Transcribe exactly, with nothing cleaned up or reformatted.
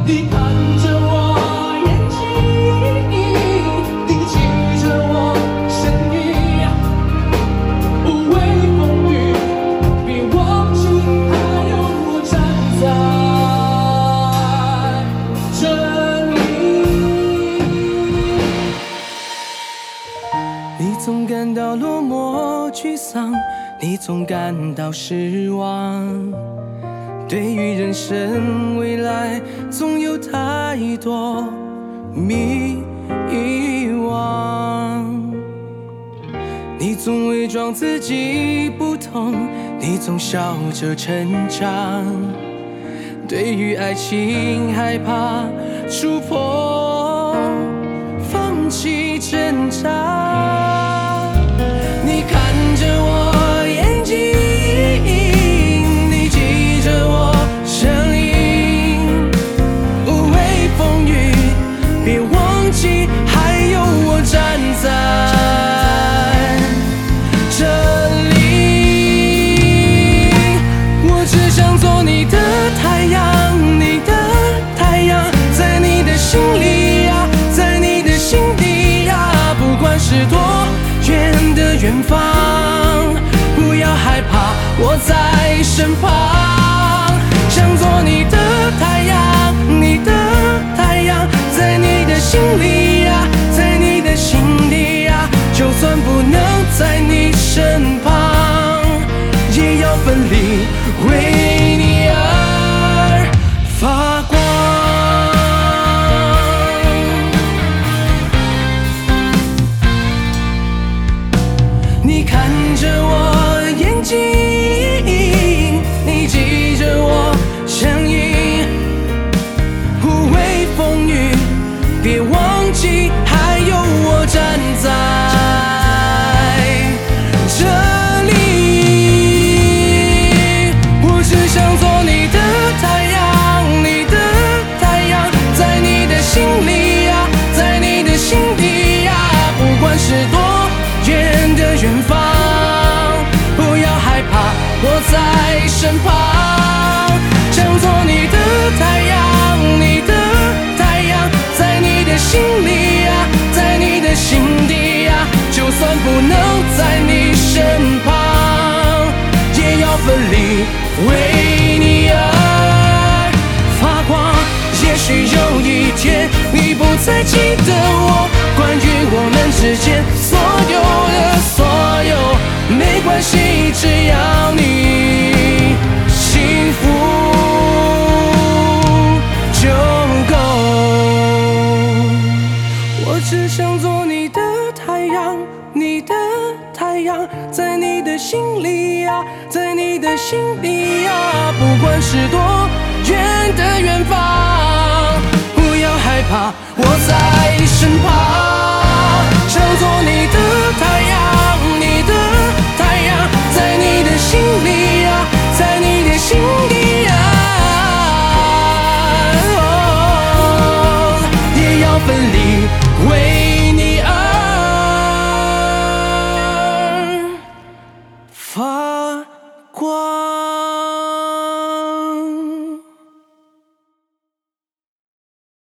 你看着我眼睛，你记着我声音，无畏风雨，别忘记还有我站在这里。你总感到落寞沮丧，你总感到失望，对于人生未来总有太多迷惘。你总伪装自己不痛，你总笑着成长，对于爱情害怕触碰，放弃挣扎。你看着我眼睛，你记着我声音，无畏风雨，别忘记还有我站在这里。我只想做你的太阳，你的太阳，在你的心里呀，在你的心底呀，不管是多远的远方，不要害怕，我在身旁。想做你的太阳，你的太阳，在你的心里呀，在你的心底呀，就算不能在你身旁，也要奋力为你而发光。你看着我眼睛，你记着我声音，无畏风雨，别忘记还有我站在这里。我只想做你的太阳，你的太阳，在你的心里呀，在你的心底呀，不管是多远的远方，不要害怕，我在身旁。想做你的太阳，你的太阳，在你的心里呀，在你的心底呀，就算不能在你身旁，也要奋力为你而发光。也许有一天你不再记得我，关于我们之间所有的所有，没关系，只要你幸福就够。我只想做你的太阳，你的太阳，在你的心里呀，在你的心底呀，不管是多远的远方，不要害怕，我在身旁。想做你的太阳。